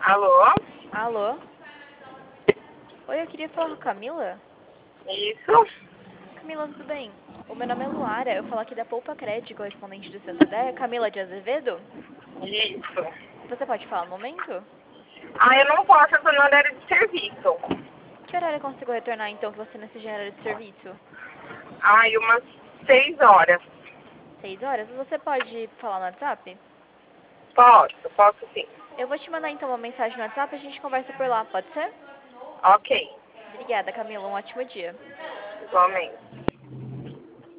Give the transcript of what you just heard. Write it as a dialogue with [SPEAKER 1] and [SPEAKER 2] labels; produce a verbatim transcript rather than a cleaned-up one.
[SPEAKER 1] Alô?
[SPEAKER 2] Alô? Oi, eu queria falar com a Camila.
[SPEAKER 1] Isso?
[SPEAKER 2] Camila, tudo bem? O meu nome é Luara, eu falo aqui da Poupa Crédito, correspondente do Santander. Camila de Azevedo?
[SPEAKER 1] Isso.
[SPEAKER 2] Você pode falar no momento?
[SPEAKER 1] Ah, eu não posso, eu tô no horário de serviço.
[SPEAKER 2] Que horário eu consigo retornar, então, que você não esteja em horário de serviço?
[SPEAKER 1] Ai, umas seis horas.
[SPEAKER 2] Seis horas? Você pode falar no WhatsApp?
[SPEAKER 1] Posso, posso sim.
[SPEAKER 2] Eu vou te mandar, então, uma mensagem no WhatsApp e a gente conversa por lá, pode ser?
[SPEAKER 1] Ok,
[SPEAKER 2] Obrigada, Camila. Um ótimo dia.
[SPEAKER 1] igualmente.